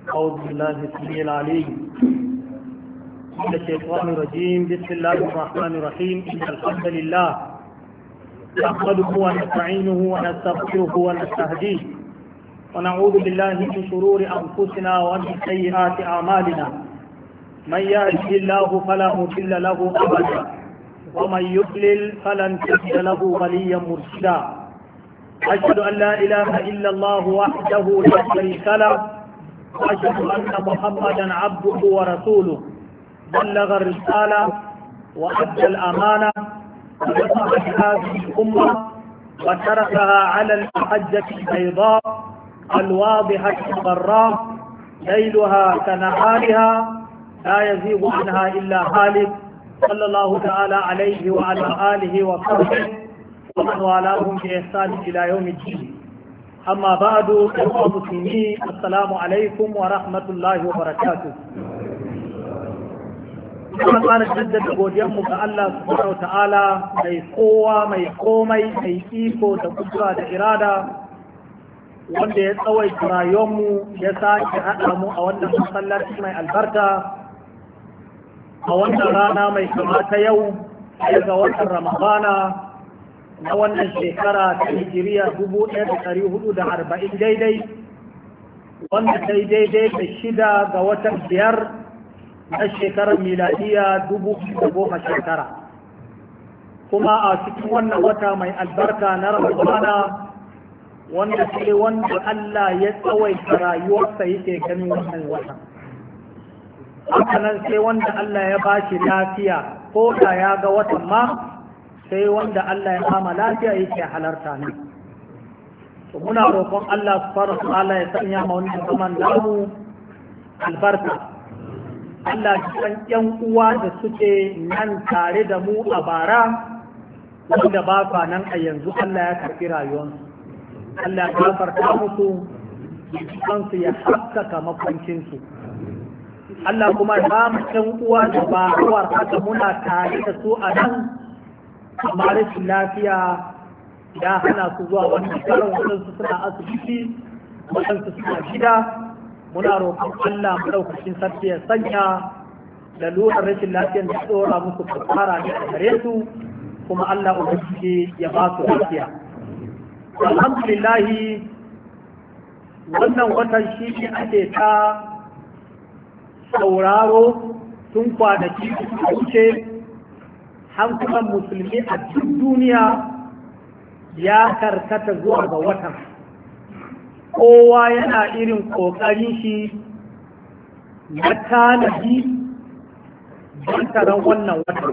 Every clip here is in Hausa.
أعوذ بالله السميع العليم من الشيطان الرجيم. بسم الله الرحمن الرحيم. إن الحمد لله نحمده ونستعينه ونستغفره ونستهديه ونعوذ بالله من شرور أنفسنا ومن سيئات أعمالنا. من يهده الله فلا مضل له أبدا ومن يضلل فلن تجد له وليا مرشدا. أشهد أن لا إله إلا الله وحده لا شريك له وأشهد أن محمدا عبده ورسوله بلغ الرسالة وأدى الأمانة ونصح هذه الأمة وتركها على المحجة البيضاء الواضحة الضراء ليلها كنهارها لا يزيغ عنها إلا هالك صلى الله تعالى عليه وعلى آله وصحبه ومن والاهم بإحسان إلى يوم الدين. أما بعد أيها المسلمين السلام عليكم ورحمة الله وبركاته. kuma ƙara jaddada godiyarmu ga Allah subhanahu ta'ala mai kowa mai komai mai iko da kudura da irada wanda ya tsawaita rayuwarmu ya sake haɗa mu a wannan masallaci mai albarka a wannan rana mai kamata yau daga watan Ramadana na wannan shekara ta hijiriya 1440 daidai wanda sai daidai da 6 ga watan 5 na shekarar miladiya 2019 kuma a cikin wannan wata mai albarka na Ramadana wanda sai wanda Allah ya tsawaita rayuwarsa yake ganin wannan wata. Hakanan sai wanda Allah ya bashi lafiya ko da ya ga watan ma sai wanda Allah ya kama lafiya yake halarta ne. Muna roƙon Allah subhanahu wa ta'ala ya sanya ma wannan zaman namu albarka. Allah san ƴan uwa da suke nan tare da mu a bara wanda ba sa nan a yanzu Allah ya karɓi rayuwarsu. Allah ya gafarta musu kansu ya haskaka makwancinsu. Allah kuma ba mu ƴan uwa da ba uwar haka muna tare da su a nan amma rashin lafiya ya hana su zuwa wannan karon waɗansu suna asibiti waɗansu suna gida. Muna roƙon Allah maɗaukacin sarki ya sanya lalurar rashin lafiyar da tsora musu kafara ne a gare su kuma Allah ubangiji ya ba su lafiya. Alhamdulillah wannan watan shi ne ake ta sauraro tun kwanaki a wuce hankulan musulmi a duk duniya ya karkata zuwa ga watan. Kowa yana irin ƙoƙarin shi na tanadi don taron wannan watan.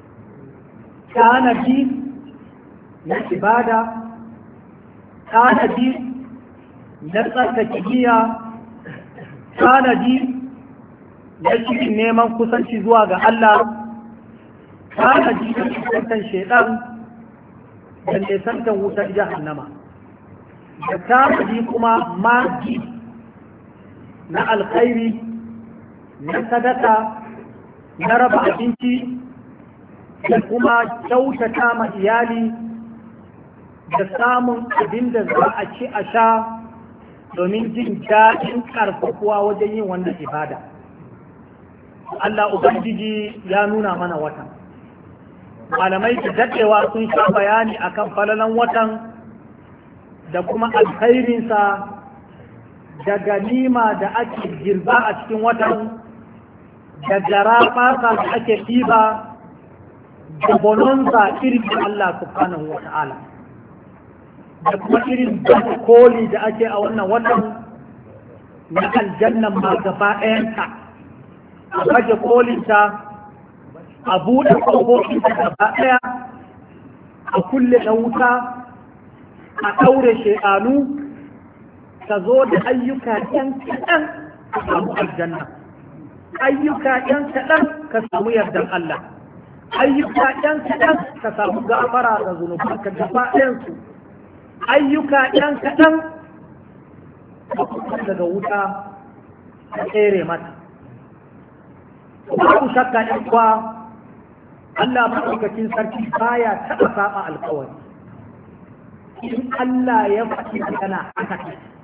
Tanadi na ibada, tanadi na tsarkake giya, tanadi na cikin neman kusanci zuwa ga Allah, tanadi na kusantan shaidan da nesantan wutar jahannama. Da tanadi kuma maji na alkhairi na sadaka na raba abinci da kuma kyautata ma iyali da samun abin da za a ci a sha domin jin daɗin ƙarfafuwa wajen yin wannan ibada. Allah Ubangiji ya nuna mana watan. Malamai da daɗewa sun sha bayani akan falalan watan da kuma alkhairinsa da ganima da ake girba a cikin watan da garafasa da ake ɗiba da bononza irin Allah subhanahu wa ta'ala da kuma irin koli da ake a wannan watan na aljannan ma gaba ɗayanta a baje kolinta a buɗe ƙofofinta gaba ɗaya a kulle na wuta a ɗaure shekaru ka zo da ayyuka ɗan kaɗan ka samu aljanna, ayyuka ɗan kaɗan ka samu yardan Allah, ayyuka ɗan kaɗan ka samu gafara da zunubanka gaba ɗayansu, ayyuka ɗan kaɗan ka kusa daga wuta ka tsere mata. Babu shakka ɗan kuwa Allah maɗaukakin sarki baya taɓa saba alkawari. In Allah ya faɗi magana haka